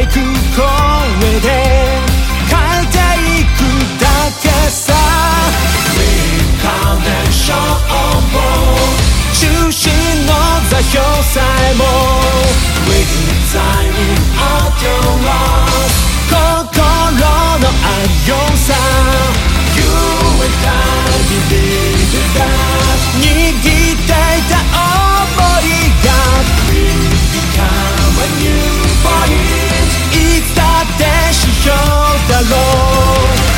いく声で変えていくだけさ。 Reincarnation 中心の座標さえも Redesigning of your loss 心の愛用さ You and I believe that 握っていた想いが We become a new body いつだって指標だろう。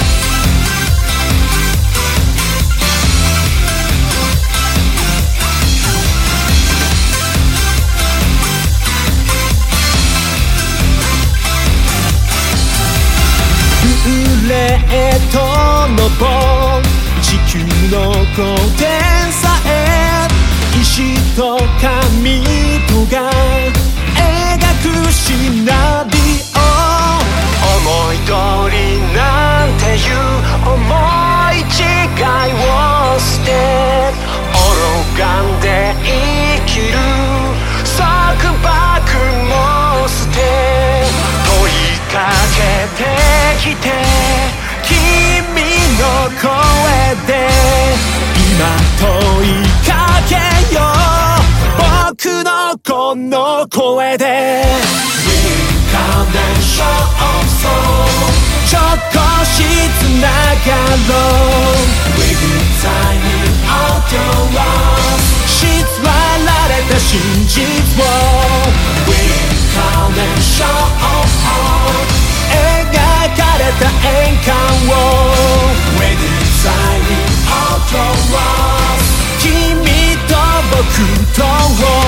レートの棒地球の高点さえ石と紙とが描くシナリオ思い通りなんていう思い違いを捨て愚かんで生きる束縛も捨て問いかけてきて君の声で今問いかけよう僕のこの声で Reincarnation of soul ちょっとしつながろう Redesigning of your loss しつわられた真実を Reincarnation of all 描かれた円環を Redesigning of your loss 君と僕と